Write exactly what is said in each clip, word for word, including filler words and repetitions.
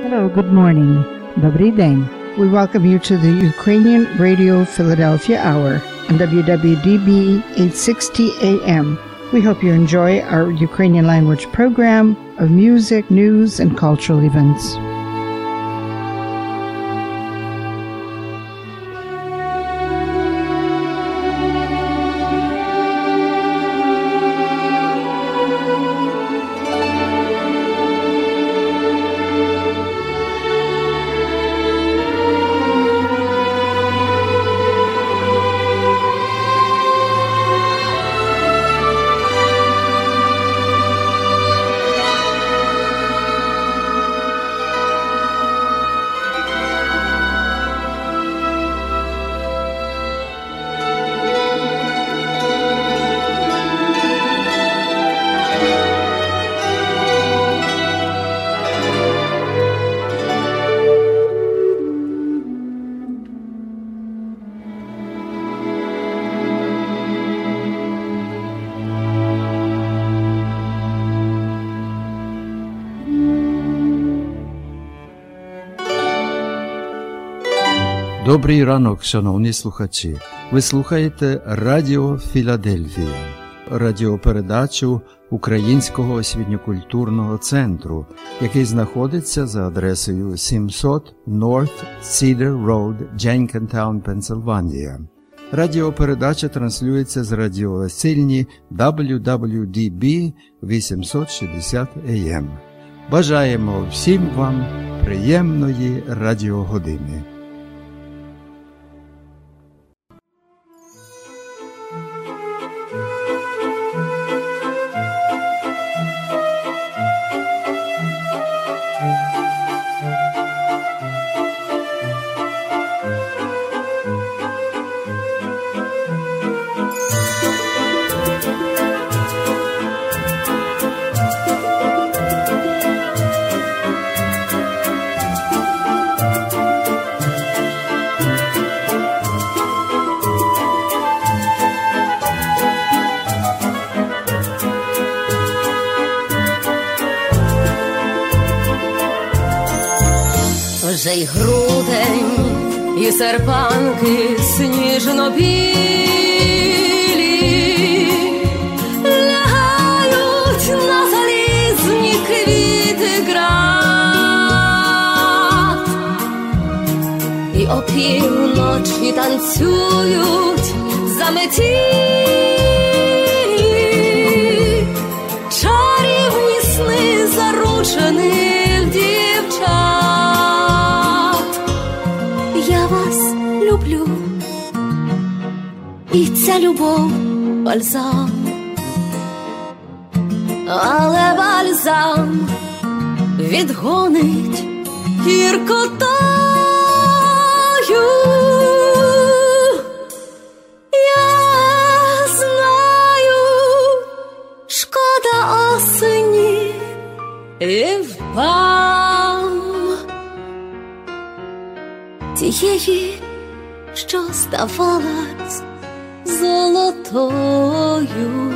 Hello, good morning. Добрий день. We welcome you to the Ukrainian Radio Philadelphia Hour on W W D B eight sixty A M. We hope you enjoy our Ukrainian language program of music, news, and cultural events. Добрий ранок, шановні слухачі. Ви слухаєте Радіо Філадельфія, радіопередачу Українського освітньо-культурного центру, який знаходиться за адресою сімсот North Cedar Road, Jenkintown, Пенсильванія. Радіопередача транслюється з радіосильні дабл ю дабл ю ді бі вісімсот шістдесят ей ем. Бажаємо всім вам приємної радіогодини. Вже й грудень, і серпанки сніжно-білі лягають на залізні квіти град, і опівночі танцюють заметілі чарівні сни заручених дівчат. Я вас люблю, і ця любов бальзам, але бальзам відгонить гіркотою. Я знаю, шкода осені і вам тієї, що здавалась золотою.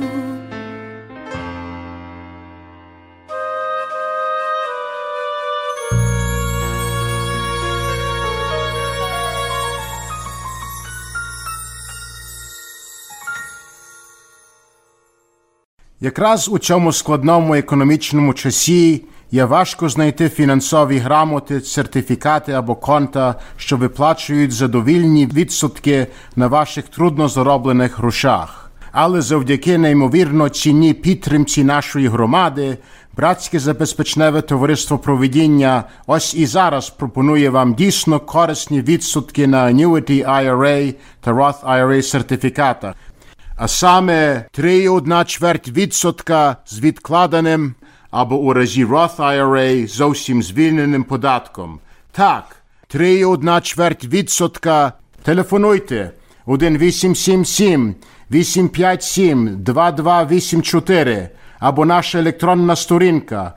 Якраз у цьому складному економічному часі є важко знайти фінансові грамоти, сертифікати або конта, що виплачують задовільні відсотки на ваших трудно зароблених грошах. Але завдяки неймовірно цінній підтримці нашої громади, Братське забезпечневе товариство провидіння ось і зараз пропонує вам дійсно корисні відсотки на Annuity ай ар ей та Roth ай ар ей сертифіката. А саме три цілих одна чверть відсотка з відкладеним або у разі Roth ай ар ей зовсім звільненим податком. Так, три цілих одна чверть відсотка. Телефонуйте один вісім сім сім вісім п'ять сім два два вісім чотири або наша електронна сторінка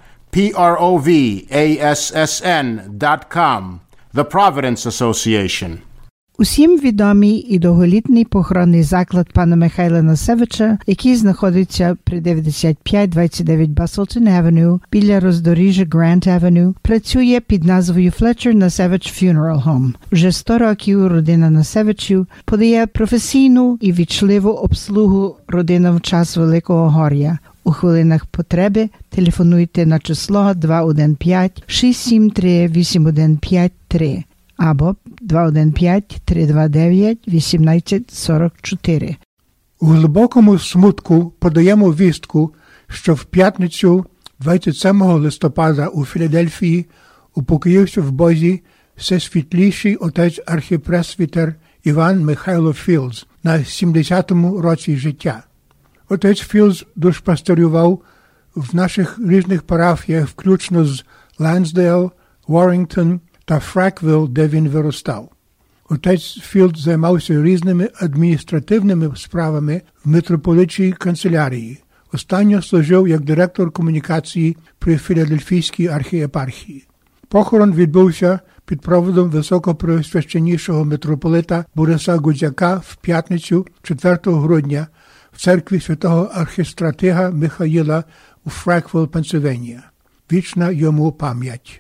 провассn крапка ком. The Providence Association. Усім відомий і довголітній похоронний заклад пана Михайла Насевича, який знаходиться при дев'яносто п'ять двадцять дев'ять Баслтон Авеню біля роздоріжжя Грант Авеню, працює під назвою Fletcher Nasevich Funeral Home. Вже сто років родина Насевичів подає професійну і вічливу обслугу родинам в час Великого горя. У хвилинах потреби телефонуйте на число два один п'ять шість сім три вісім один п'ять три або два один п'ять три два дев'ять вісім сорок чотири. У глибокому смутку подаємо вістку, що в п'ятницю двадцять сьомого листопада у Філадельфії упокоївся в Бозі всесвітліший отець архіпресвітер Іван Михайло Філдс на сімдесятому році життя. Отець Філдс душпасторював в наших різних парафіях, включно з Лансдейл, Уоррінгтон та Фреквілл, де він виростав. Отець Філдс займався різними адміністративними справами в митрополитчій канцелярії. Останньо служив як директор комунікації при Філадельфійській архієпархії. Похорон відбувся під проводом високопреосвященнішого митрополита Бориса Гудзяка в п'ятницю четвертого грудня в церкві святого архістратига Михаїла у Фреквілл, Пенсильванія. Вічна йому пам'ять.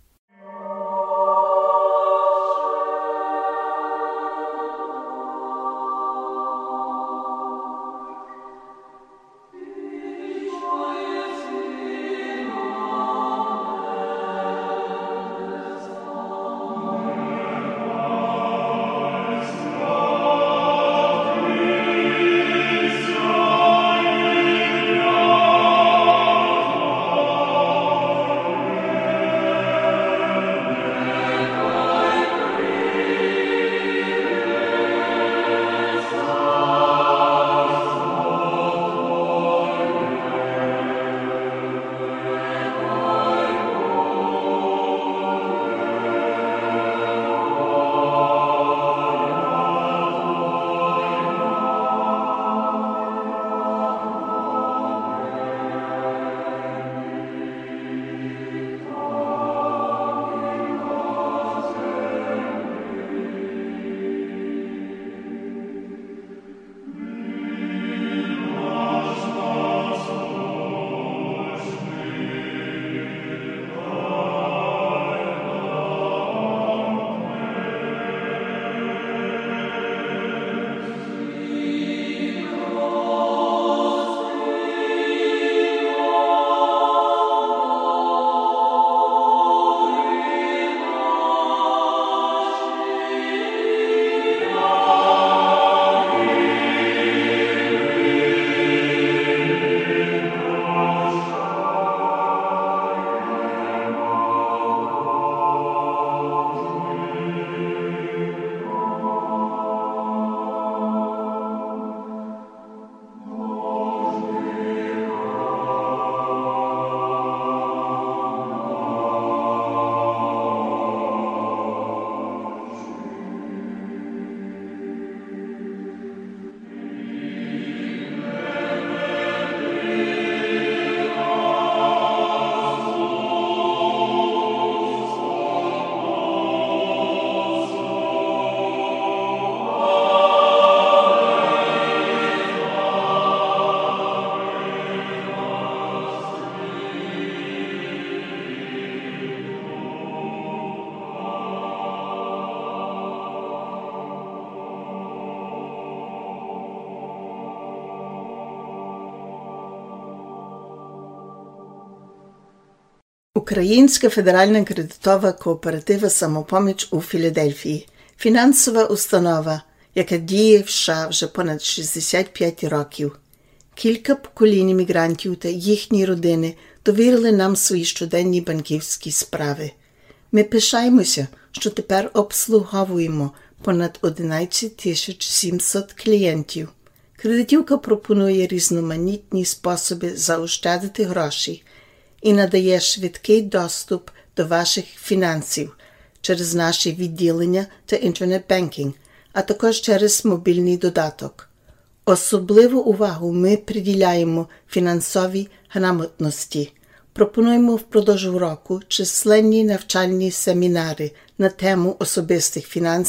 Українська федеральна кредитова кооператива «Самопоміч» у Філадельфії – фінансова установа, яка діє в США вже понад шістдесят п'ять років. Кілька поколінь мігрантів та їхні родини довірили нам свої щоденні банківські справи. Ми пишаємося, що тепер обслуговуємо понад одинадцять тисяч сімсот клієнтів. Кредитівка пропонує різноманітні способи заощадити гроші і надає швидкий доступ до ваших фінансів через наші відділення та інтернет-бенкінг, а також через мобільний додаток. Особливу увагу ми приділяємо фінансовій грамотності. Пропонуємо впродовж року численні навчальні семінари на тему особистих фінансів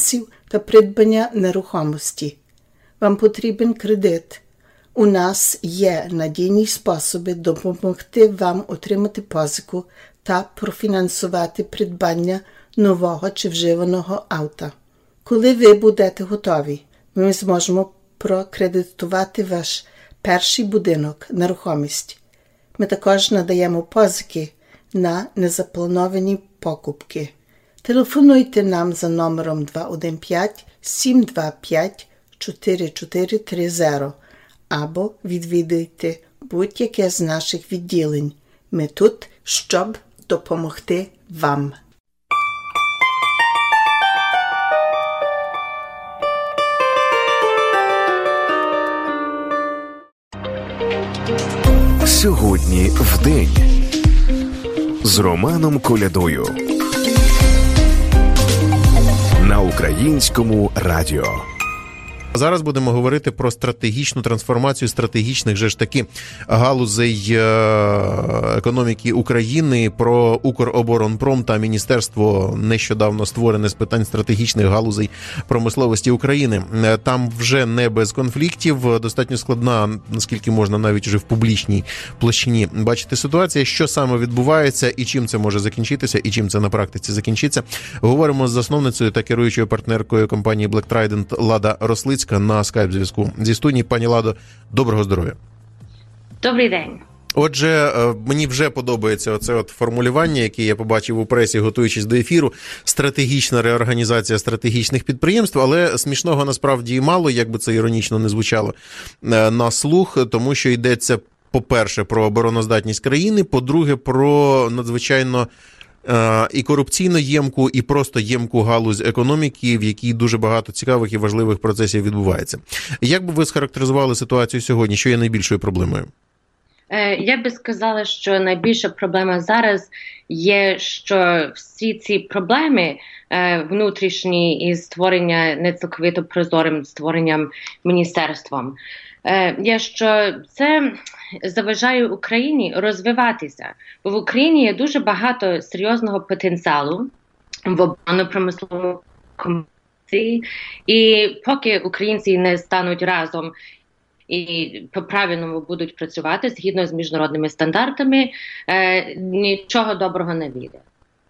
та придбання нерухомості. Вам потрібен кредит. У нас є надійні способи допомогти вам отримати позику та профінансувати придбання нового чи вживаного авто. Коли ви будете готові, ми зможемо прокредитувати ваш перший будинок, нерухомість. Ми також надаємо позики на незаплановані покупки. Телефонуйте нам за номером два один п'ять сім два п'ять чотири чотири три нуль або відвідуйте будь-яке з наших відділень. Ми тут, щоб допомогти вам. Сьогодні в день з Романом Колядою на Українському радіо. Зараз будемо говорити про стратегічну трансформацію стратегічних же ж таки галузей економіки України, про Укроборонпром та Міністерство нещодавно створене з питань стратегічних галузей промисловості України. Там вже не без конфліктів, достатньо складна, наскільки можна навіть вже в публічній площині бачити ситуація, що саме відбувається і чим це може закінчитися, і чим це на практиці закінчиться. Говоримо з засновницею та керуючою партнеркою компанії Black Trident Лада Рослицька на скайп-зв'язку зі студії. Пані Ладо, доброго здоров'я. Добрий день. Отже, мені вже подобається оце от формулювання, яке я побачив у пресі, готуючись до ефіру. Стратегічна реорганізація стратегічних підприємств, але смішного насправді мало, як би це іронічно не звучало на слух, тому що йдеться, по-перше, про обороноздатність країни, по-друге, про надзвичайно і корупційно ємку, і просто ємку галузь економіки, в якій дуже багато цікавих і важливих процесів відбувається. Як би ви схарактеризували ситуацію сьогодні? Що є найбільшою проблемою? Я би сказала, що найбільша проблема зараз є, що всі ці проблеми внутрішні із створення нецілковито прозорим створенням міністерством, є, що це заважає Україні розвиватися. Бо в Україні є дуже багато серйозного потенціалу в оборонно-промисловому комплексі, і поки українці не стануть разом і по-правильному будуть працювати згідно з міжнародними стандартами, нічого доброго не вийде.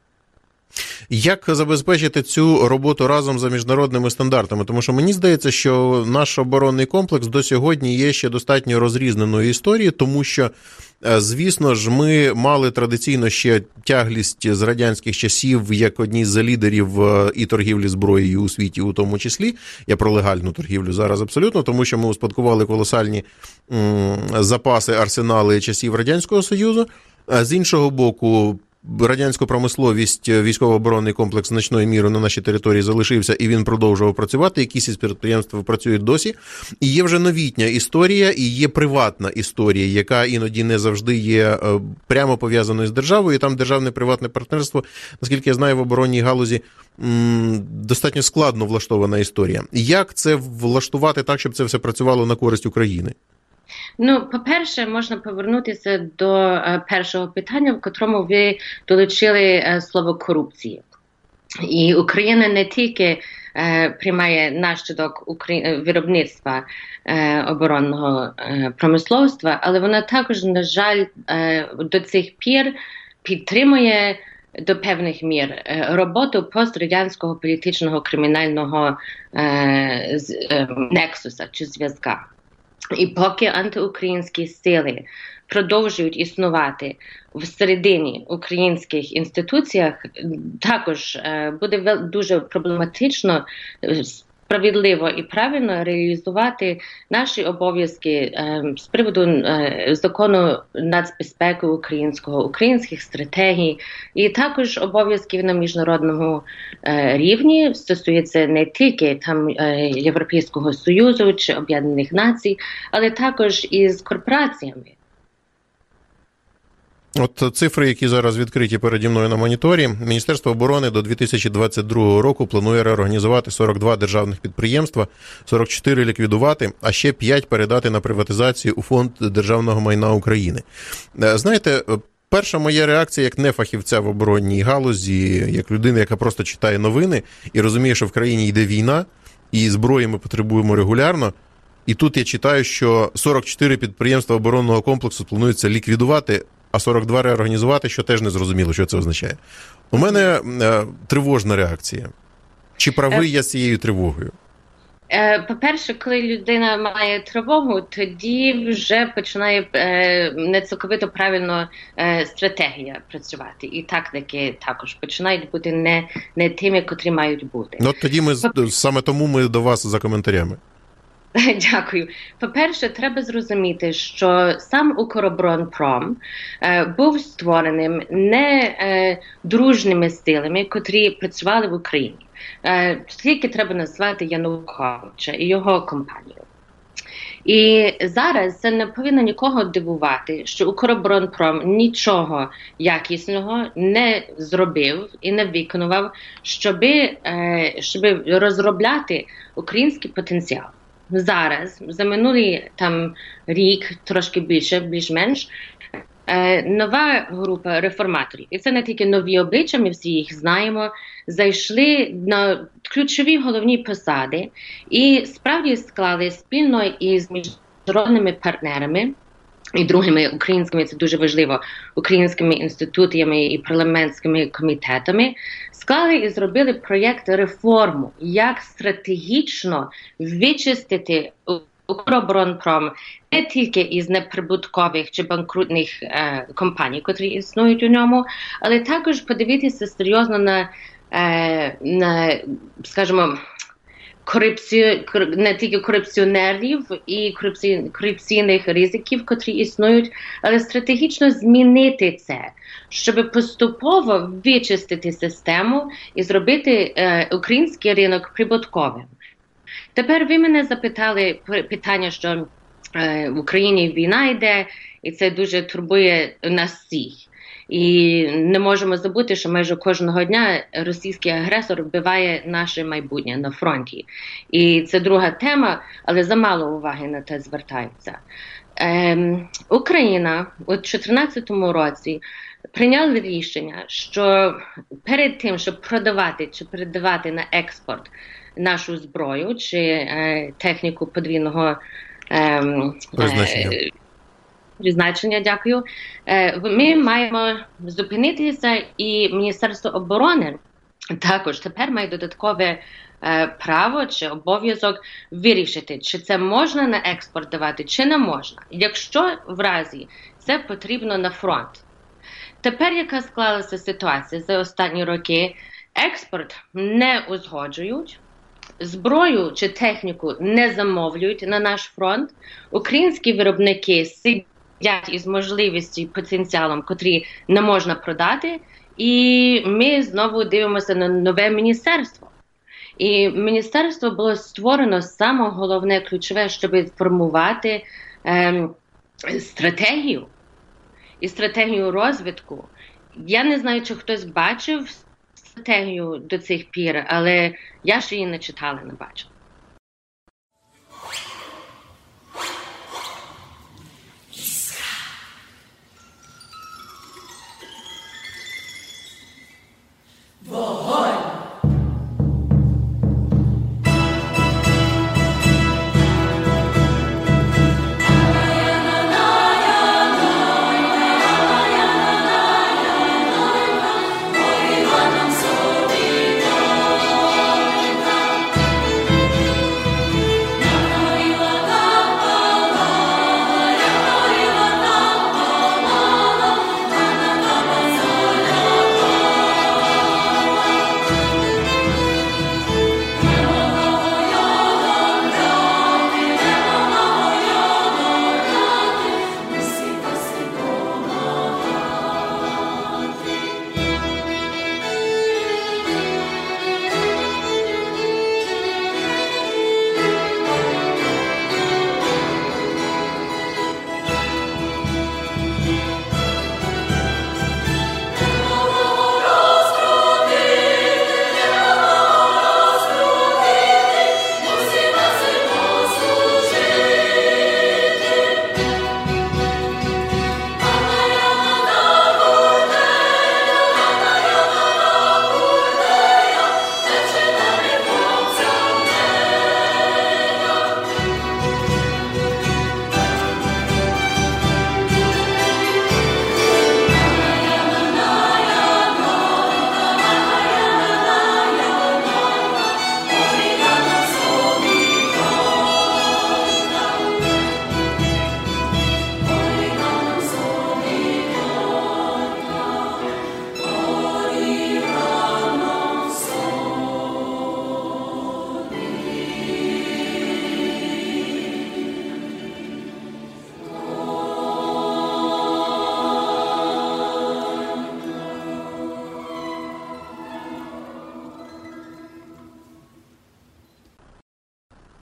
Як забезпечити цю роботу разом за міжнародними стандартами? Тому що мені здається, що наш оборонний комплекс до сьогодні є ще достатньо розрізненою історією, тому що, звісно ж, ми мали традиційно ще тяглість з радянських часів як одні з лідерів і торгівлі зброєю у світі у тому числі. Я про легальну торгівлю зараз абсолютно, тому що ми успадкували колосальні м, запаси, арсенали часів Радянського Союзу. А з іншого боку, радянську промисловість, військово-оборонний комплекс значною мірою на нашій території залишився, і він продовжував працювати. Якісь із підприємств працюють досі. І є вже новітня історія, і є приватна історія, яка іноді не завжди є прямо пов'язаною з державою. І там державне-приватне партнерство, наскільки я знаю, в оборонній галузі достатньо складно влаштована історія. Як це влаштувати так, щоб це все працювало на користь України? Ну, по-перше, можна повернутися до е, першого питання, в котрому ви долучили е, слово корупції. І Україна не тільки е, приймає наслідок Украї... виробництва е, оборонного е, промисловства, але вона також, на жаль, е, до цих пір підтримує до певних мір е, роботу пострадянського політичного кримінального е, з, е, нексуса чи зв'язка. І поки антиукраїнські сили продовжують існувати всередині українських інституціях, також е, буде дуже проблематично справедливо і правильно реалізувати наші обов'язки е, з приводу е, закону нацбезпеки українського, українських стратегій, і також обов'язків на міжнародному е, рівні стосується не тільки там е, Європейського Союзу чи Об'єднаних Націй, але також із корпораціями. От цифри, які зараз відкриті переді мною на моніторі. Міністерство оборони до дві тисячі двадцять другого року планує реорганізувати сорок два державних підприємства, сорок чотири ліквідувати, а ще п'ять передати на приватизацію у Фонд державного майна України. Знаєте, перша моя реакція як не фахівця в оборонній галузі, як людина, яка просто читає новини і розуміє, що в країні йде війна, і зброї ми потребуємо регулярно. І тут я читаю, що сорок чотири підприємства оборонного комплексу планується ліквідувати, а сорок два реорганізувати, що теж не зрозуміло, що це означає. У мене е, тривожна реакція. Чи правий я з цією тривогою? По-перше, коли людина має тривогу, тоді вже починає е, не цілковито правильно е, стратегія працювати. І тактики також починають бути не, не тими, котрі мають бути. Ну, тоді ми, саме тому ми до вас за коментарями. Дякую. По-перше, треба зрозуміти, що сам Укроборонпром е, був створеним не е, дружними силами, котрі працювали в Україні. Е, тільки треба назвати Януковича і його компанію. І зараз це не повинно нікого дивувати, що Укроборонпром нічого якісного не зробив і не виконував, щоб, е, щоб розробляти український потенціал. Зараз, за минулий там рік, трошки більше, більш-менш, е, нова група реформаторів, і це не тільки нові обличчя, ми всі їх знаємо, зайшли на ключові головні посади і справді склали спільно із міжнародними партнерами і другими українськими, це дуже важливо, українськими інститутами і парламентськими комітетами, склали і зробили проєкт реформу, як стратегічно вичистити Укроборонпром не тільки із неприбуткових чи банкрутних е, компаній, котрі існують у ньому, але також подивитися серйозно на, е, на скажімо, корупцію, не тільки корупціонерів і корупці, корупційних ризиків, котрі існують, але стратегічно змінити це, щоб поступово вичистити систему і зробити е, український ринок прибутковим. Тепер ви мене запитали питання, що е, в Україні війна йде, і це дуже турбує нас всіх. І не можемо забути, що майже кожного дня російський агресор вбиває наше майбутнє на фронті. І це друга тема, але замало уваги на те звертається. Ем, Україна у дві тисячі чотирнадцятому році прийняла рішення, що перед тим, щоб продавати чи передавати на експорт нашу зброю чи е, техніку подвійного е, призначення. Е, призначення, дякую. Е, ми маємо зупинитися, і Міністерство оборони також тепер має додаткове е, право чи обов'язок вирішити, чи це можна на експорт давати, чи не можна. Якщо в разі це потрібно на фронт. Тепер, яка склалася ситуація за останні роки, експорт не узгоджують, зброю чи техніку не замовлюють на наш фронт, українські виробники сидять із можливістю і потенціалом, котрі не можна продати, і ми знову дивимося на нове міністерство. І міністерство було створено саме головне, ключове, щоб формувати ем, стратегію і стратегію розвитку. Я не знаю, чи хтось бачив стратегію до цих пір, але я ж її не читала, не бачила.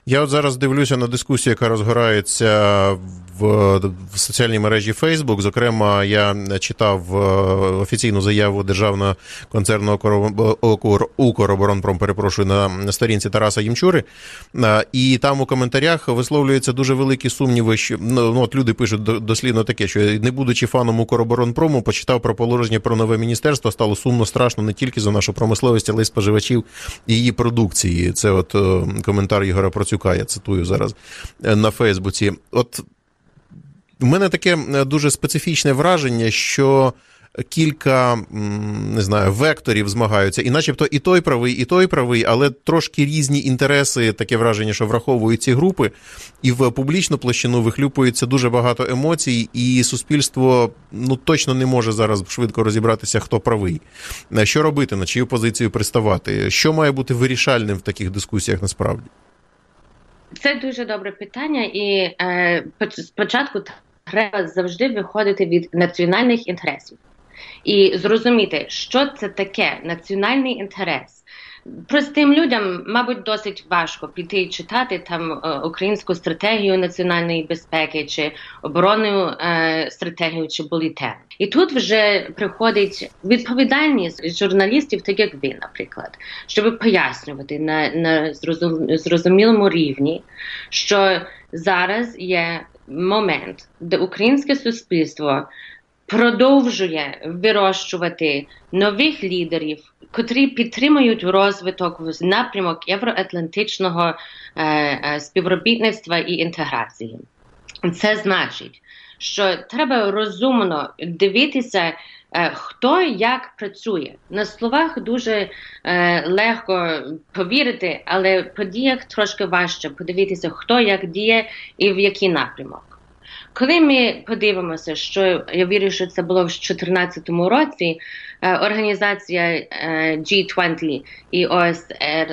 Я от зараз дивлюся на дискусію, яка розгорається в, в соціальній мережі Facebook. Зокрема, я читав офіційну заяву Державного концерну «Укроборонпром», перепрошую, на сторінці Тараса Ємчури. І там у коментарях висловлюються дуже великі сумніви, що ну, от люди пишуть дослідно таке, що не будучи фаном «Укроборонпрому», почитав про положення про нове міністерство, стало сумно, страшно не тільки за нашу промисловість, але й споживачів і її продукції. Це от коментар Ігоря Процюка, я цитую зараз на Фейсбуці. От у мене таке дуже специфічне враження, що кілька, не знаю, векторів змагаються, і начебто і той правий, і той правий, але трошки різні інтереси, таке враження, що враховують ці групи, і в публічну площину вихлюпується дуже багато емоцій, і суспільство ну точно не може зараз швидко розібратися, хто правий. Що робити, на чию позицію приставати? Що має бути вирішальним в таких дискусіях насправді? Це дуже добре питання, і е, спочатку треба завжди виходити від національних інтересів і зрозуміти, що це таке національний інтерес. Простим людям, мабуть, досить важко піти і читати там е, українську стратегію національної безпеки, чи оборонну е, стратегію, чи бюлетень. І тут вже приходить відповідальність журналістів, так як ви, наприклад, щоб пояснювати на, на зрозумілому рівні, що зараз є момент, де українське суспільство продовжує вирощувати нових лідерів, котрі підтримують розвиток в напрямок євроатлантичного е, е, співробітництва і інтеграції. Це значить, що треба розумно дивитися, е, хто як працює. На словах дуже е, легко повірити, але по діях трошки важче подивитися, хто як діє і в який напрямок. Коли ми подивимося, що я вірю, що це було в дві тисячі чотирнадцятому році, організація джі двадцять і о ес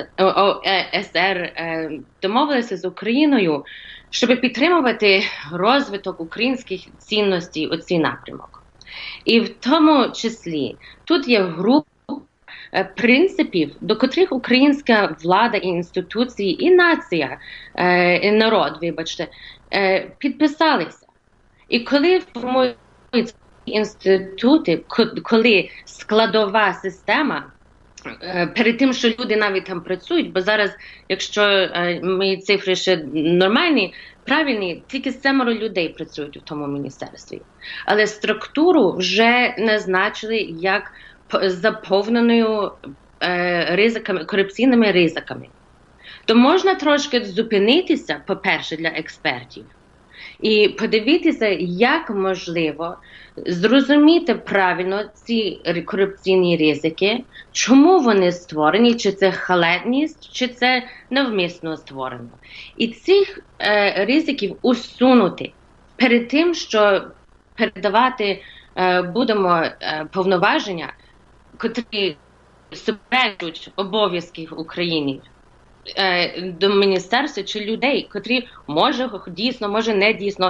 ер домовилися з Україною, щоб підтримувати розвиток українських цінностей у цей напрямок. І в тому числі тут є група принципів, до котрих українська влада і інституції, і нація, і народ, вибачте, підписалися. І коли формуються інститути, коли складова система, перед тим, що люди навіть там працюють, бо зараз, якщо мої цифри ще нормальні, правильні, тільки семеро людей працюють у тому міністерстві. Але структуру вже назначили як заповненою ризиками, корупційними ризиками. То можна трошки зупинитися, по-перше, для експертів, і подивитися, як можливо зрозуміти правильно ці корупційні ризики, чому вони створені, чи це халетність, чи це навмисно створено. І цих е, ризиків усунути перед тим, що передавати е, будемо е, повноваження, котрі суперечать обов'язків Україні, до міністерства чи людей, котрі може дійсно, може не дійсно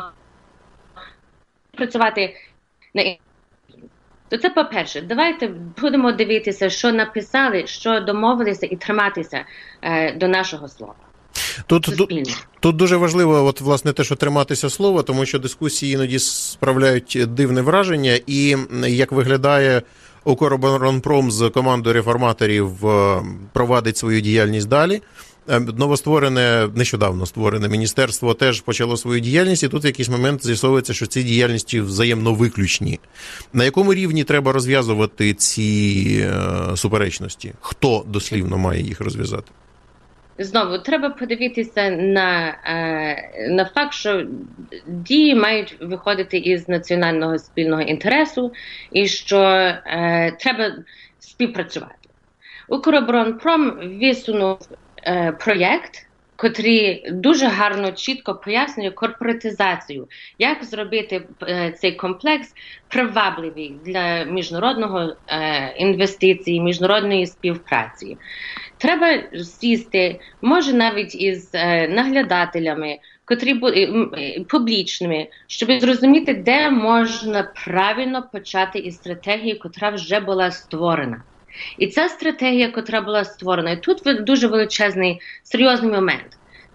працювати на. То це по-перше. Давайте будемо дивитися, що написали, що домовилися, і триматися е, до нашого слова. Тут, тут дуже важливо, от, власне, те, що триматися слова, тому що дискусії іноді справляють дивне враження, і як виглядає «Укроборонпром» з командою реформаторів провадить свою діяльність далі. Новостворене, нещодавно створене міністерство теж почало свою діяльність, і тут в якийсь момент з'ясовується, що ці діяльності взаємно виключні. На якому рівні треба розв'язувати ці суперечності? Хто дослівно має їх розв'язати? Знову, треба подивитися на, на факт, що дії мають виходити із національного спільного інтересу і що е, треба співпрацювати. «Укроборонпром» висунув е, проєкт, котрий дуже гарно, чітко пояснює корпоратизацію, як зробити е, цей комплекс привабливий для міжнародного е, інвестицій, міжнародної співпраці. Треба сісти, може навіть із е, наглядателями, котрі е, публічними, щоб зрозуміти, де можна правильно почати із стратегії, котра вже була створена. І ця стратегія, котра була створена, і тут дуже величезний, серйозний момент.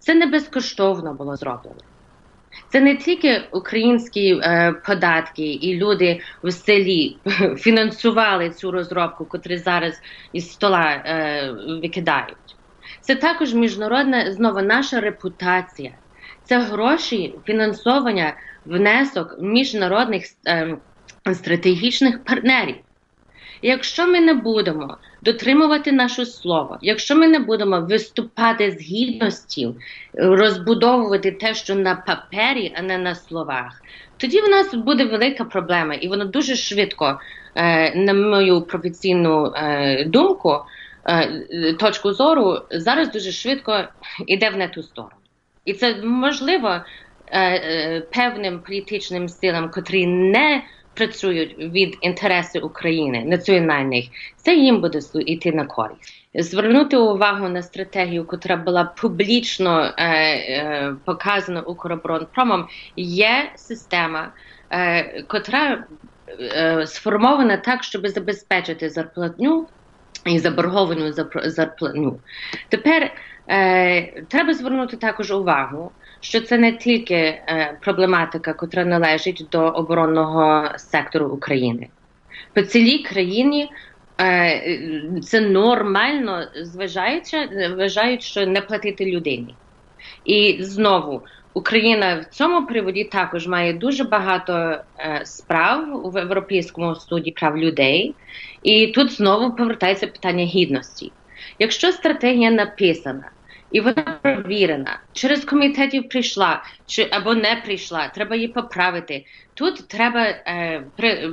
Це не безкоштовно було зроблено. Це не тільки українські е, податки і люди в селі фінансували цю розробку, котрі зараз із стола е, викидають. Це також міжнародна, знову, наша репутація. Це гроші, фінансування, внесок міжнародних е, стратегічних партнерів. І якщо ми не будемо дотримувати наше слово, якщо ми не будемо виступати з гідністю, розбудовувати те, що на папері, а не на словах, тоді в нас буде велика проблема. І воно дуже швидко, е, на мою професійну е, думку, е, точку зору, зараз дуже швидко йде в не ту сторону. І це можливо е, е, певним політичним силам, котрі не працюють від інтересів України, національних, це їм буде йти на користь. Звернути увагу на стратегію, яка була публічно е, е, показана Укроборонпромом, є система, е, котра е, сформована так, щоб забезпечити зарплатню і заборговану зарплатню. Тепер е, треба звернути також увагу, що це не тільки е, проблематика, котра належить до оборонного сектору України. По цілій країні е, це нормально, зважаючи, вважають, що не платити людині. І знову, Україна в цьому приводі також має дуже багато е, справ у Європейському суді прав людей. І тут знову повертається питання гідності. Якщо стратегія написана, і вона провірена, через комітетів прийшла, чи або не прийшла, треба її поправити. Тут треба, е, при,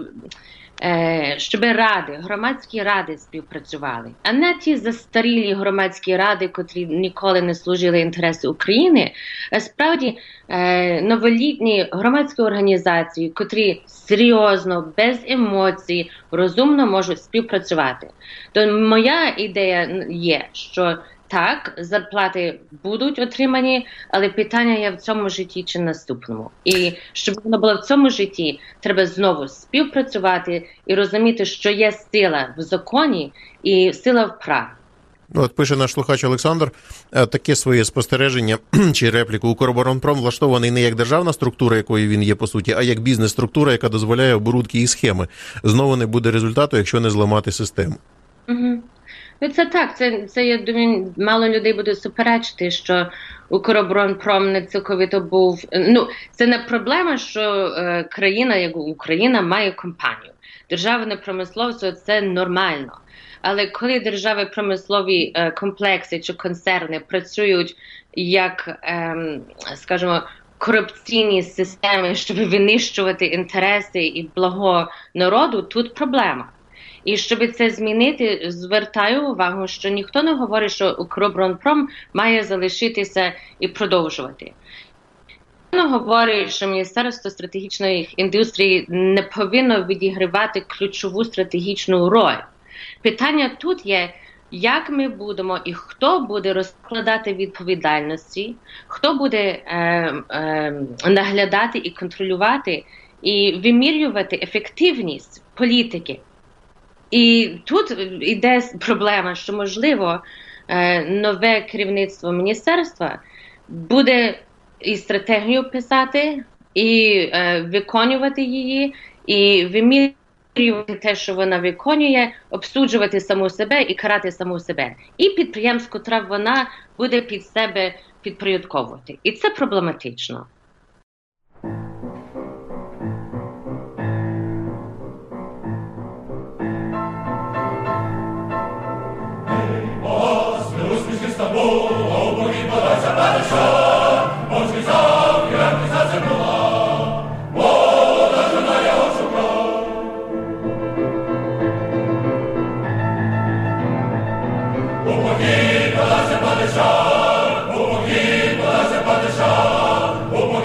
е, щоб ради, громадські ради співпрацювали, а не ті застарілі громадські ради, котрі ніколи не служили інтереси України, а справді е, новолітні громадські організації, котрі серйозно, без емоцій, розумно можуть співпрацювати. То моя ідея є, що так, зарплати будуть отримані, але питання є в цьому житті чи наступному. І щоб воно було в цьому житті, треба знову співпрацювати і розуміти, що є сила в законі і сила в праві. От пише наш слухач Олександр, таке своє спостереження чи репліку. Укроборонпром влаштований не як державна структура, якою він є по суті, а як бізнес-структура, яка дозволяє оборудки і схеми. Знову не буде результату, якщо не зламати систему. Угу. Це так, це, це, я думаю, мало людей буде суперечити, що Укроборонпром не цілковито був, ну, це не проблема, що е, країна, як Україна, має компанію. Державне промисловство – це нормально. Але коли держави промислові е, комплекси чи концерни працюють як, е, скажімо, корупційні системи, щоб винищувати інтереси і благо народу, тут проблема. І щоб це змінити, звертаю увагу, що ніхто не говорить, що Укроборонпром має залишитися і продовжувати. Ніхто не говорить, що Міністерство стратегічної індустрії не повинно відігравати ключову стратегічну роль. Питання тут є, як ми будемо і хто буде розкладати відповідальності, хто буде е, е, наглядати і контролювати і вимірювати ефективність політики. І тут йде проблема, що, можливо, нове керівництво міністерства буде і стратегію писати, і виконувати її, і вимірювати те, що вона виконує, обсуджувати саму себе і карати саму себе. І підприємство, котре вона буде під себе підпорядковувати. І це проблематично. О,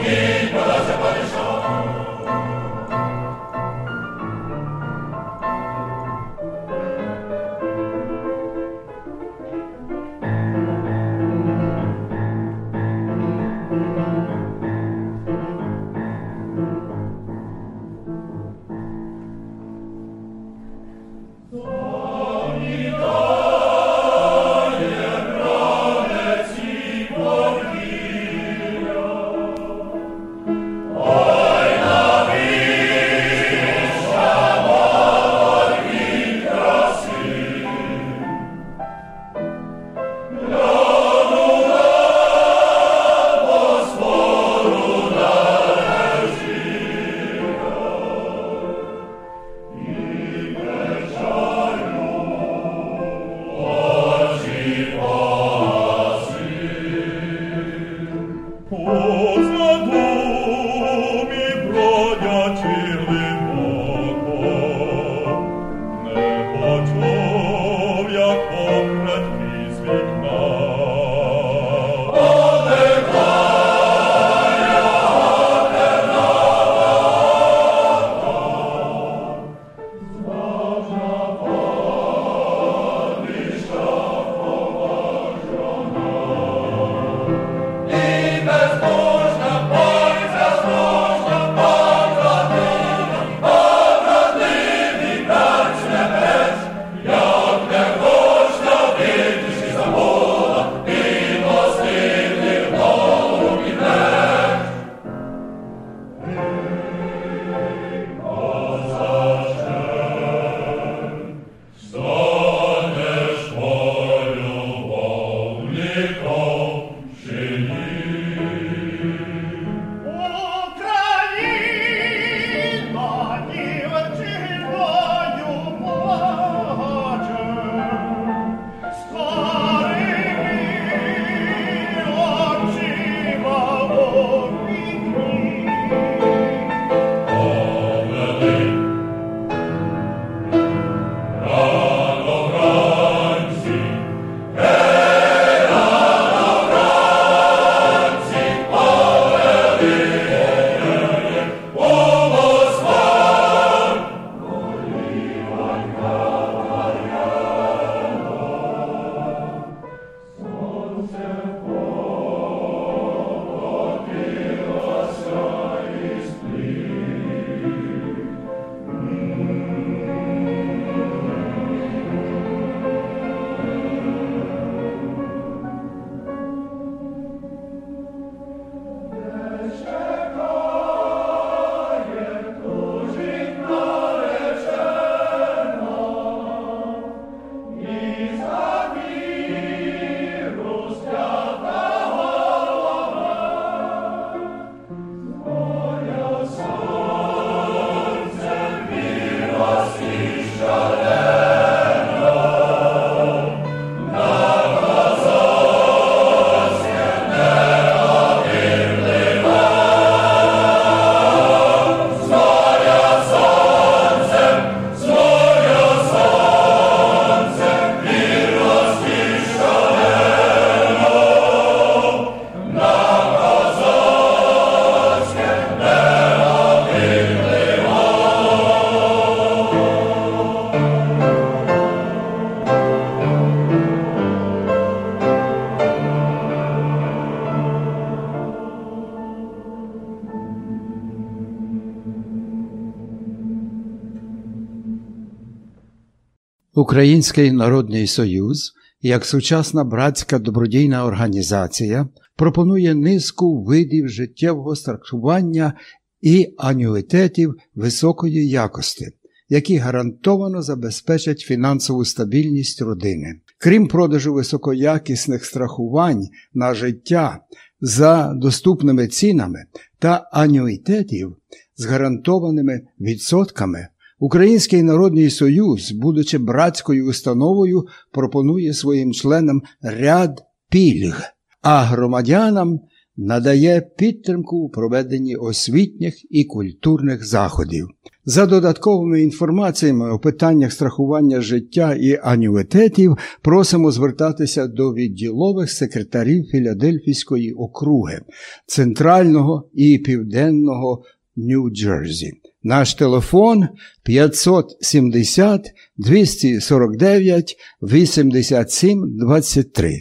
Український Народний Союз, як сучасна братська добродійна організація, пропонує низку видів життєвого страхування і анюїтетів високої якості, які гарантовано забезпечать фінансову стабільність родини. Крім продажу високоякісних страхувань на життя за доступними цінами та анюїтетів з гарантованими відсотками, Український Народний Союз, будучи братською установою, пропонує своїм членам ряд пільг, а громадянам надає підтримку у проведенні освітніх і культурних заходів. За додатковими інформаціями у питаннях страхування життя і анюїтетів просимо звертатися до відділових секретарів Філадельфійської округи, Центрального і Південного Нью-Джерсі. Наш телефон п'ятсот сімдесят двісті сорок дев'ять вісімдесят сім двадцять три.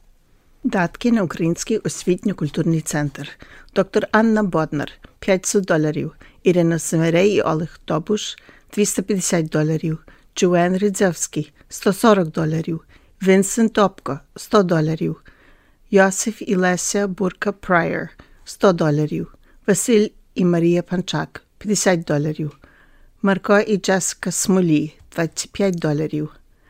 Датки на Український освітньо-культурний центр. Доктор Анна Боднар – п'ятсот доларів. Ірина Семерей і Олег Добуш – двісті п'ятдесят доларів. Джоен Рідзевський – сто сорок доларів. Вінсент Топко – сто доларів. Йосиф і Леся Бурка Прайер – сто доларів. Василь і Марія Панчак – п'ятдесят доларів. Марко і Джесика Смолі – двадцять п'ять доларів.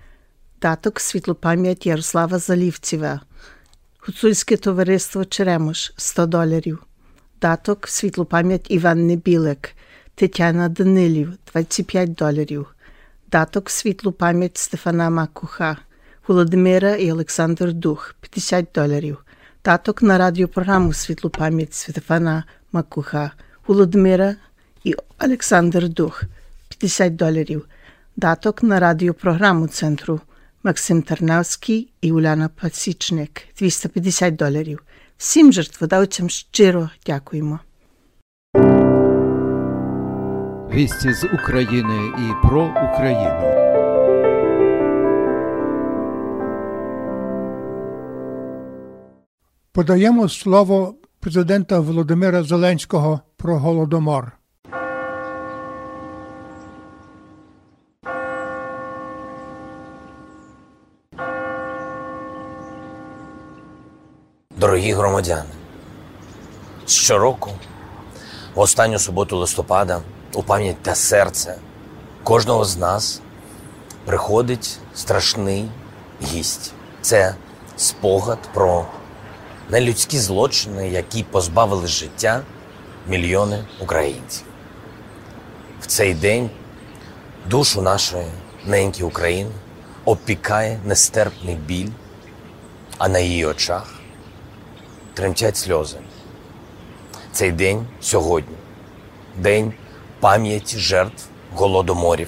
Даток світлопам'ять Ярослава Залівцева. Гуцульське товариство Черемош – сто доларів. Даток світлопам'ять Іван Білик, Тетяна Данилів – двадцять п'ять доларів. Даток світлопам'ять Стефана Макуха, Володимира і Олександр Дух – п'ятдесят доларів. Даток на радіопрограму світлопам'ять Стефана Макуха, Володимира і Олександр Дух – п'ятдесят доларів. Даток на радіопрограму центру Максим Тарнавський і Уляна Пасічник – двісті п'ятдесят доларів. Всім жертводавцям щиро дякуємо. Вісті з України і про Україну. Подаємо слово президента Володимира Зеленського про Голодомор. Дорогі громадяни, щороку, в останню суботу листопада, у пам'ять та серце кожного з нас приходить страшний гість. Це спогад про нелюдські злочини, які позбавили життя мільйони українців. В цей день душу нашої неньки України обпікає нестерпний біль, а на її очах тремтять сльози. Цей день сьогодні – день пам'яті жертв голодоморів.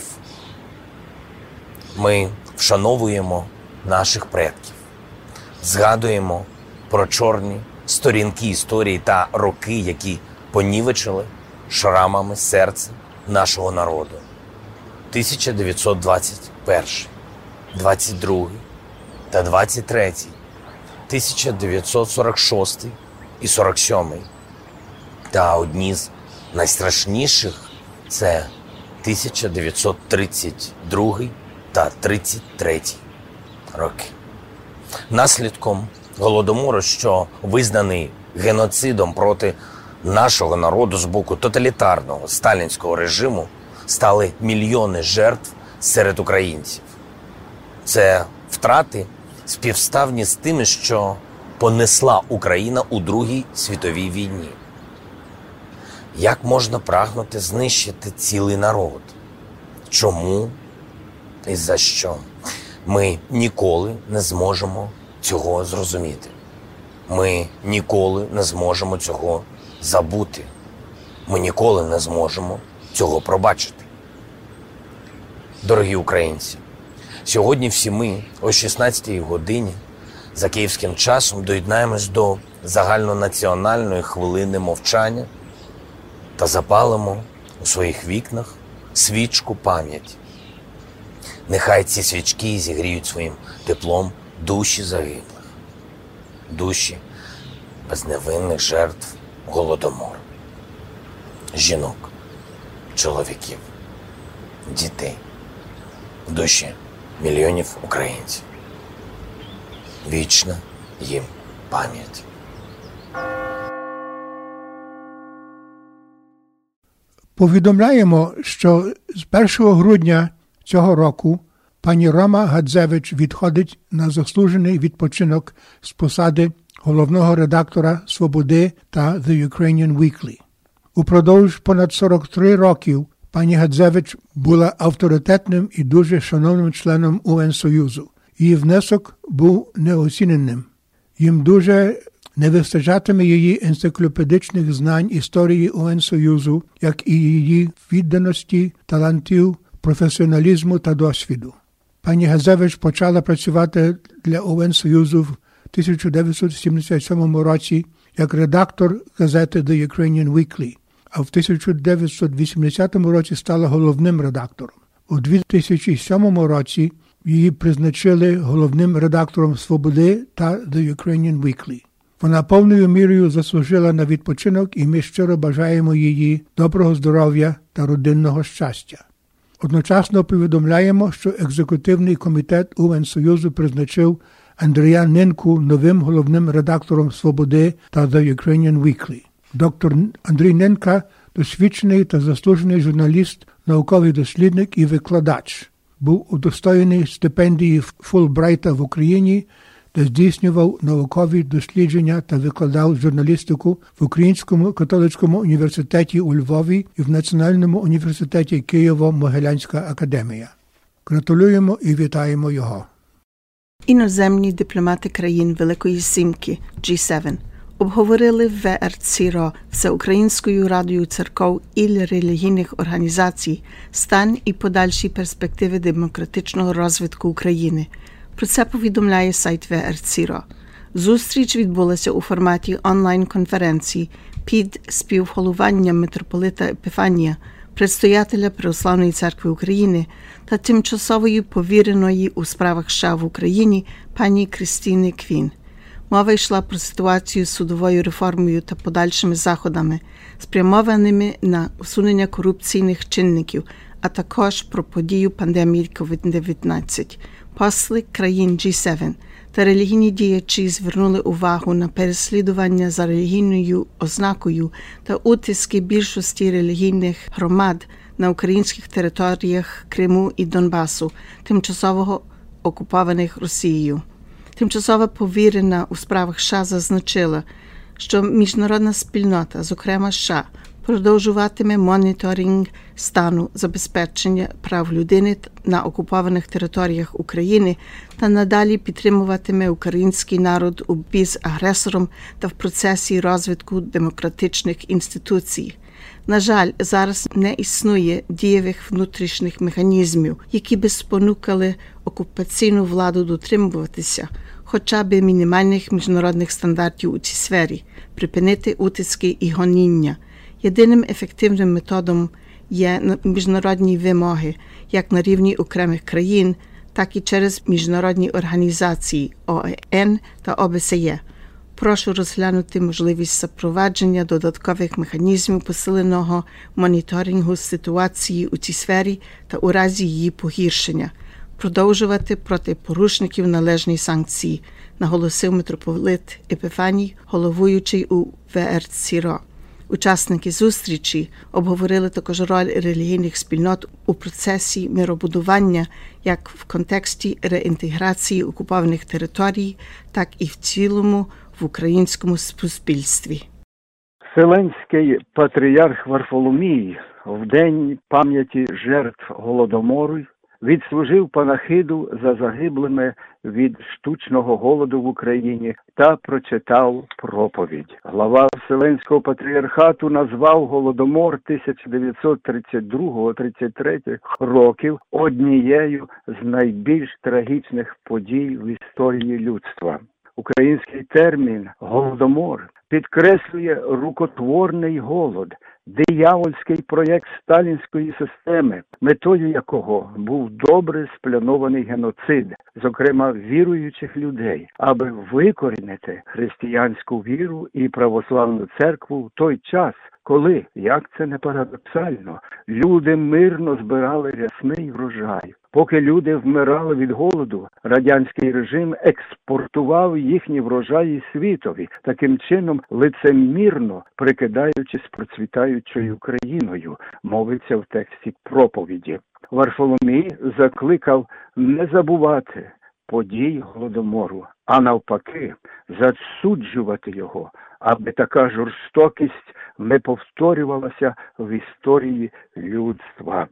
Ми вшановуємо наших предків, згадуємо про чорні сторінки історії та роки, які понівечили шрамами серце нашого народу. тисяча дев'ятсот двадцять перший, двадцять другий та двадцять третій, тисяча дев'ятсот сорок шостий і сорок сьомий. Та одні з найстрашніших – це тисяча дев'ятсот тридцять другий та тридцять третій роки. Наслідком голодомору, що визнаний геноцидом проти нашого народу з боку тоталітарного сталінського режиму, стали мільйони жертв серед українців. Це втрати співставні з тими, що понесла Україна у Другій світовій війні. Як можна прагнути знищити цілий народ? Чому і за що? Ми ніколи не зможемо цього зрозуміти. Ми ніколи не зможемо цього забути. Ми ніколи не зможемо цього пробачити. Дорогі українці, сьогодні всі ми о шістнадцятій годині за київським часом доєднаємось до загальнонаціональної хвилини мовчання та запалимо у своїх вікнах свічку пам'яті. Нехай ці свічки зігріють своїм теплом душі загиблих, душі безневинних жертв голодомору, жінок, чоловіків, дітей, душі мільйонів українців. Вічна їм пам'ять. Повідомляємо, що з першого грудня цього року пані Рома Гадзевич відходить на заслужений відпочинок з посади головного редактора «Свободи» та The Ukrainian Weekly. Упродовж понад сорок три років пані Гадзевич була авторитетним і дуже шановним членом У Ен Союзу. Її внесок був неоціненим. Їм дуже не вистачатиме її енциклопедичних знань історії У Ен Союзу, як і її відданості, талантів, професіоналізму та досвіду. Пані Гадзевич почала працювати для У Ен Союзу в тисяча дев'ятсот сімдесят сьомому році як редактор газети The Ukrainian Weekly, а в тисяча дев'ятсот вісімдесятому році стала головним редактором. У дві тисячі сьомому році її призначили головним редактором «Свободи» та The Ukrainian Weekly. Вона повною мірою заслужила на відпочинок, і ми щиро бажаємо їй доброго здоров'я та родинного щастя. Одночасно повідомляємо, що екзекутивний комітет У Ен Союзу призначив Андрія Нинку новим головним редактором «Свободи» та The Ukrainian Weekly. Доктор Андрій Нинка – досвідчений та заслужений журналіст, науковий дослідник і викладач. Був удостоєний стипендії Фулбрайта в Україні, де здійснював наукові дослідження та викладав журналістику в Українському католицькому університеті у Львові і в Національному університеті Києво-Могилянська академія. Гратулюємо і вітаємо його. Іноземні дипломати країн Великої Сімки Джі сім обговорили в Ве Ер Ці Ро Всеукраїнською радою церков і релігійних організацій стан і подальші перспективи демократичного розвитку України. Про це повідомляє сайт Ве Ер Ці Ро. Зустріч відбулася у форматі онлайн-конференції під співголовуванням митрополита Епіфанія, предстоятеля Православної церкви України та тимчасової повіреної у справах США в Україні пані Крістіни Квін. Мова йшла про ситуацію з судовою реформою та подальшими заходами, спрямованими на усунення корупційних чинників, а також про подію пандемії ковід дев'ятнадцять. Посли країн Джі сім та релігійні діячі звернули увагу на переслідування за релігійною ознакою та утиски більшості релігійних громад на українських територіях Криму і Донбасу, тимчасово окупованих Росією. Тимчасова повірена у справах США зазначила, що міжнародна спільнота, зокрема США, продовжуватиме моніторинг стану забезпечення прав людини на окупованих територіях України та надалі підтримуватиме український народ у бій з агресором та в процесі розвитку демократичних інституцій. На жаль, зараз не існує дієвих внутрішніх механізмів, які би спонукали окупаційну владу дотримуватися хоча б мінімальних міжнародних стандартів у цій сфері, припинити утиски і гоніння. Єдиним ефективним методом є міжнародні вимоги, як на рівні окремих країн, так і через міжнародні організації О Е Ен та О Б Се Є. Прошу розглянути можливість запровадження додаткових механізмів посиленого моніторингу ситуації у цій сфері та у разі її погіршення. Продовжувати проти порушників належні санкції, наголосив митрополит Епіфаній, головуючий у Ве Ер Ці Ро. Учасники зустрічі обговорили також роль релігійних спільнот у процесі миробудування як в контексті реінтеграції окупованих територій, так і в цілому в українському суспільстві. Вселенський патріарх Варфоломій в день пам'яті жертв Голодомору відслужив панахиду за загиблими від штучного голоду в Україні та прочитав проповідь. Глава Вселенського патріархату назвав Голодомор тисяча дев'ятсот тридцять другого - тридцять третього років однією з найбільш трагічних подій в історії людства. Український термін «голодомор» підкреслює рукотворний голод, диявольський проєкт сталінської системи, метою якого був добре спланований геноцид, зокрема віруючих людей, аби викорінити християнську віру і православну церкву в той час, коли, як це не парадоксально, люди мирно збирали рясний врожай. Поки люди вмирали від голоду, радянський режим експортував їхні врожаї світові, таким чином лицемірно прикидаючись процвітаючою країною, мовиться в тексті проповіді. Варфоломій закликав не забувати подій Голодомору, а навпаки засуджувати його, аби така жорстокість не повторювалася в історії людства.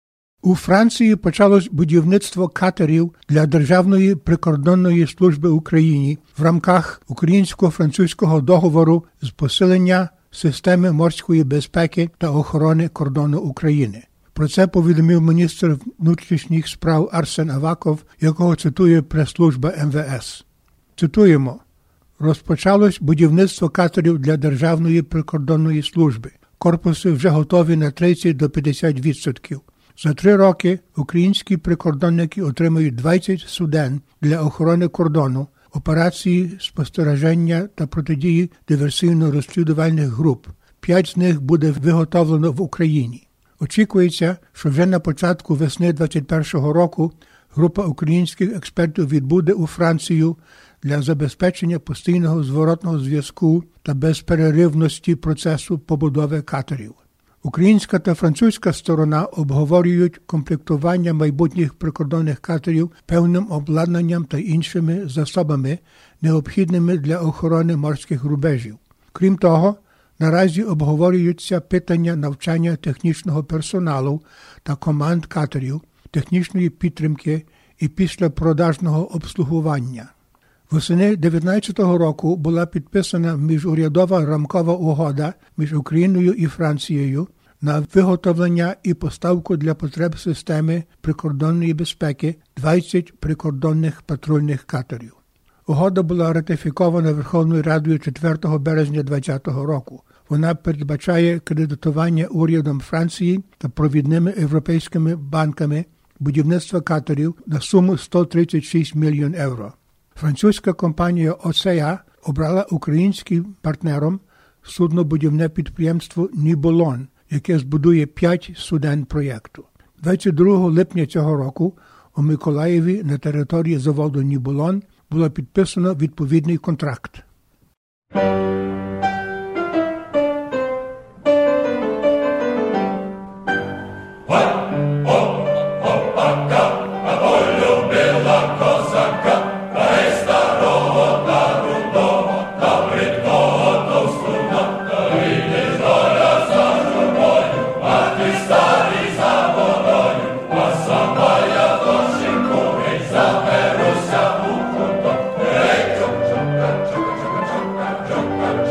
У Франції почалось будівництво катерів для Державної прикордонної служби Україні в рамках українсько-французького договору з посилення системи морської безпеки та охорони кордону України. Про це повідомив міністр внутрішніх справ Арсен Аваков, якого цитує прес-служба ем ве ес. Цитуємо: «Розпочалось будівництво катерів для Державної прикордонної служби. Корпуси вже готові на тридцять до п'ятдесят відсотків. За три роки українські прикордонники отримають двадцять суден для охорони кордону, операції спостереження та протидії диверсійно-розслідувальних груп. П'ять з них буде виготовлено в Україні. Очікується, що вже на початку весни двадцять першого року група українських експертів відбуде у Францію для забезпечення постійного зворотного зв'язку та безперервності процесу побудови катерів. Українська та французька сторона обговорюють комплектування майбутніх прикордонних катерів певним обладнанням та іншими засобами, необхідними для охорони морських рубежів. Крім того, наразі обговорюються питання навчання технічного персоналу та команд катерів, технічної підтримки і післяпродажного обслуговування. Восени дві тисячі дев'ятнадцятого року була підписана міжурядова рамкова угода між Україною і Францією на виготовлення і поставку для потреб системи прикордонної безпеки двадцять прикордонних патрульних катерів. Угода була ратифікована Верховною Радою четвертого березня двадцятого року. Вона передбачає кредитування урядом Франції та провідними європейськими банками будівництва катерів на суму сто тридцять шість мільйонів євро. Французька компанія Осеа обрала українським партнером суднобудівне підприємство «Ніболон», яке збудує п'ять суден проєкту. двадцять другого липня цього року у Миколаєві на території заводу «Ніболон» було підписано відповідний контракт. Jump,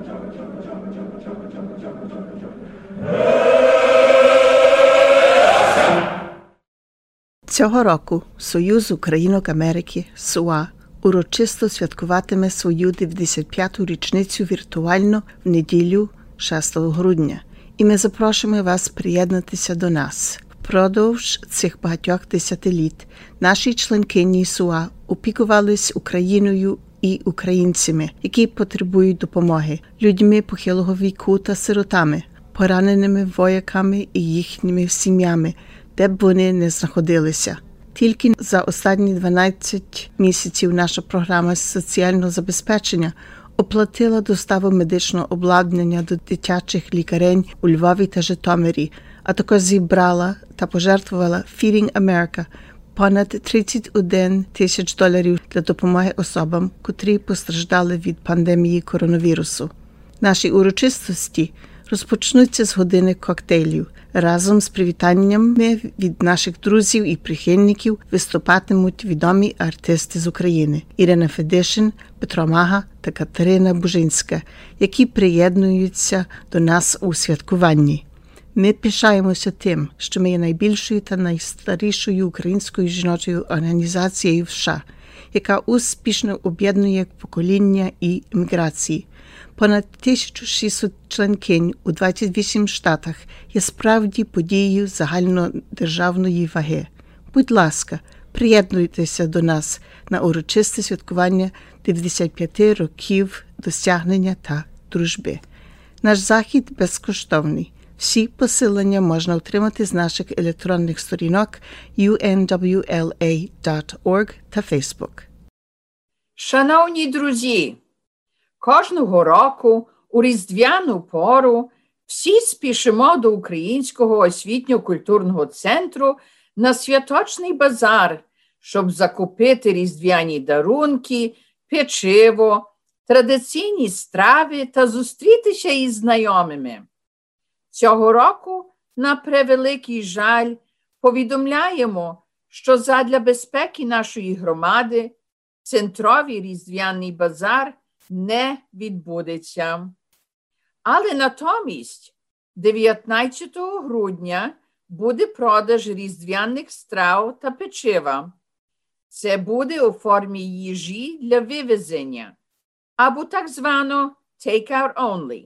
Цього року Союз Українок Америки СУА урочисто святкуватиме свою дев'яносто п'яту річницю віртуально в неділю шостого грудня. І ми запрошуємо вас приєднатися до нас. Впродовж цих багатьох десятиліть наші членкині СУА опікувались Україною і українцями, які потребують допомоги, людьми похилого віку та сиротами, пораненими вояками і їхніми сім'ями, де б вони не знаходилися. Тільки за останні дванадцять місяців наша програма соціального забезпечення оплатила доставу медичного обладнання до дитячих лікарень у Львові та Житомирі, а також зібрала та пожертвувала Feeding America понад тридцять один тисяч доларів для допомоги особам, котрі постраждали від пандемії коронавірусу. Наші урочистості розпочнуться з години коктейлів. Разом з привітаннями від наших друзів і прихильників виступатимуть відомі артисти з України – Ірина Федишин, Петро Мага та Катерина Бужинська, які приєднуються до нас у святкуванні. Ми пишаємося тим, що ми є найбільшою та найстарішою українською жіночою організацією в США, яка успішно об'єднує покоління і імміграції. Понад тисяча шістсот членкинь у двадцять вісім штатах є справді подією загальнодержавної ваги. Будь ласка, приєднуйтеся до нас на урочисте святкування дев'яносто п'яти років досягнення та дружби. Наш захід безкоштовний. Всі посилання можна отримати з наших електронних сторінок ю ен дабл ю ел ей крапка орг та Facebook. Шановні друзі, кожного року у різдвяну пору всі спішимо до Українського освітньо-культурного центру на святочний базар, щоб закупити різдвяні дарунки, печиво, традиційні страви та зустрітися із знайомими. Цього року, на превеликий жаль, повідомляємо, що задля безпеки нашої громади центровий різдвяний базар не відбудеться. Але натомість дев'ятнадцятого грудня буде продаж різдвяних страв та печива. Це буде у формі їжі для вивезення, або так звано take-out only.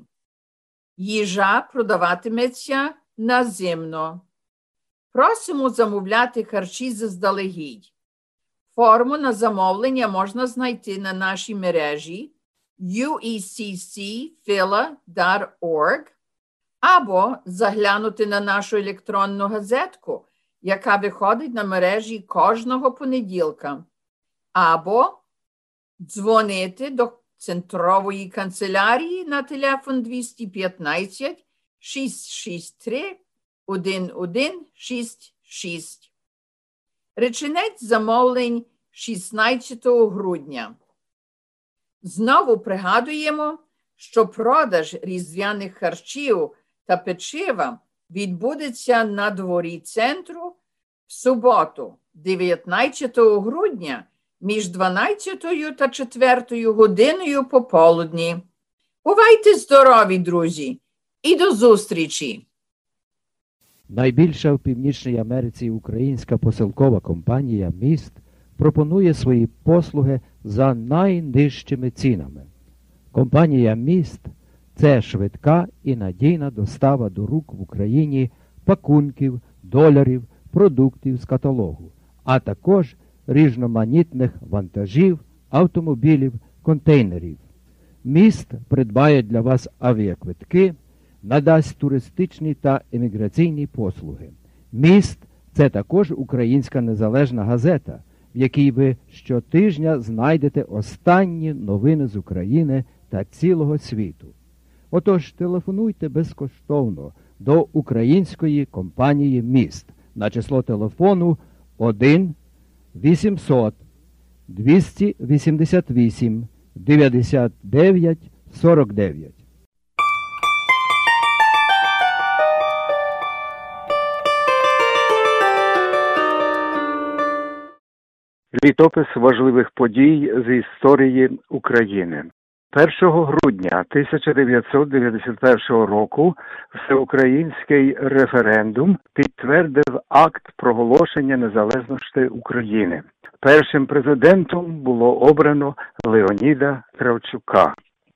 Їжа продаватиметься наземно. Просимо замовляти харчі заздалегідь. Форму на замовлення можна знайти на нашій мережі ю і сі сі філа крапка орг або заглянути на нашу електронну газетку, яка виходить на мережі кожного понеділка, або дзвонити до центрової канцелярії на телефон двісті п'ятнадцять шістсот шістдесят три один один шість шість. Реченець замовлень шістнадцятого грудня. Знову пригадуємо, що продаж різдвяних харчів та печива відбудеться на дворі центру в суботу, дев'ятнадцятого грудня, між дванадцятою та четвертою годиною пополудні. Бувайте здорові, друзі, і до зустрічі! Найбільша в Північній Америці українська посилкова компанія «Міст» пропонує свої послуги за найнижчими цінами. Компанія «Міст» – це швидка і надійна достава до рук в Україні пакунків, доларів, продуктів з каталогу, а також різноманітних вантажів, автомобілів, контейнерів. «Міст» придбає для вас авіаквитки, надасть туристичні та еміграційні послуги. «Міст» – це також українська незалежна газета, в якій ви щотижня знайдете останні новини з України та цілого світу. Отож, телефонуйте безкоштовно до української компанії «Міст» на число телефону один вісімсот двісті вісімдесят вісім дев'яносто дев'ять сорок дев'ять. Літопис важливих подій з історії України. першого грудня тисяча дев'ятсот дев'яносто першого року всеукраїнський референдум підтвердив акт проголошення незалежності України. Першим президентом було обрано Леоніда Кравчука.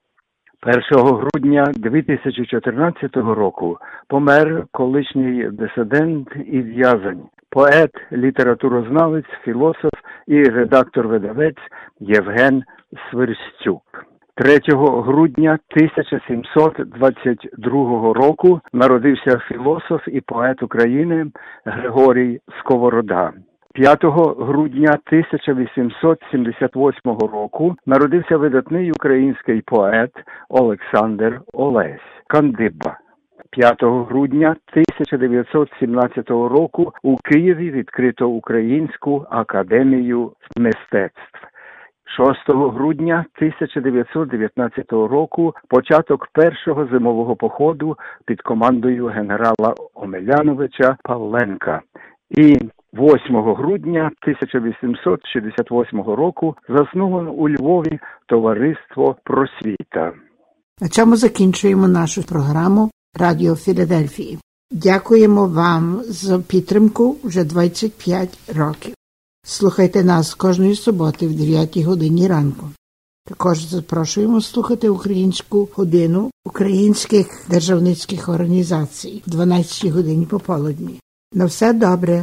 першого грудня дві тисячі чотирнадцятого року помер колишній дисидент і в'язень, поет, літературознавець, філософ і редактор-видавець Євген Сверстюк. третього грудня тисяча сімсот двадцять другого року народився філософ і поет України Григорій Сковорода. п'ятого грудня тисяча вісімсот сімдесят восьмого року народився видатний український поет Олександр Олесь Кандиба. п'ятого грудня тисяча дев'ятсот сімнадцятого року у Києві відкрито Українську академію мистецтв. шостого грудня тисяча дев'ятсот дев'ятнадцятого року початок першого зимового походу під командою генерала Омеляновича Павленка. І восьмого грудня тисяча вісімсот шістдесят восьмого року засновано у Львові товариство «Просвіта». На цьому закінчуємо нашу програму Радіо Філадельфії. Дякуємо вам за підтримку вже двадцять п'ять років. Слухайте нас кожної суботи в дев'ятій годині ранку. Також запрошуємо слухати українську годину українських державницьких організацій в дванадцятій годині пополудні. На все добре!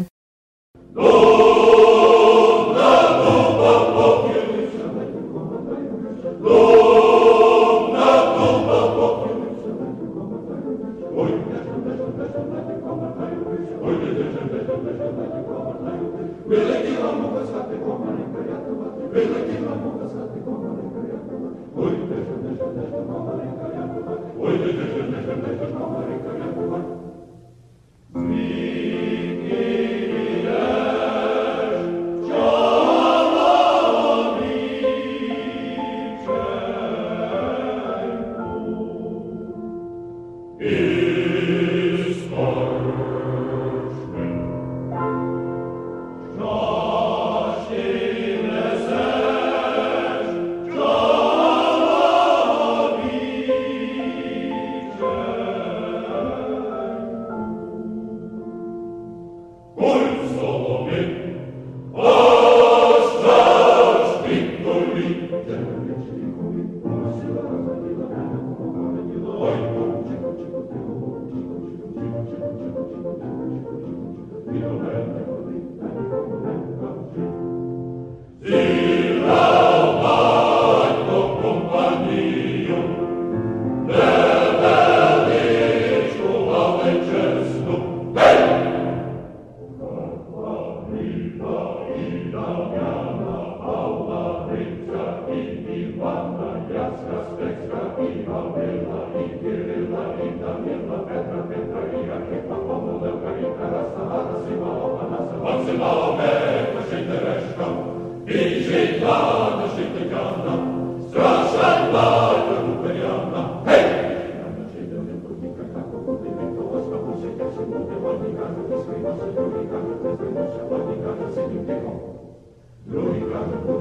Lui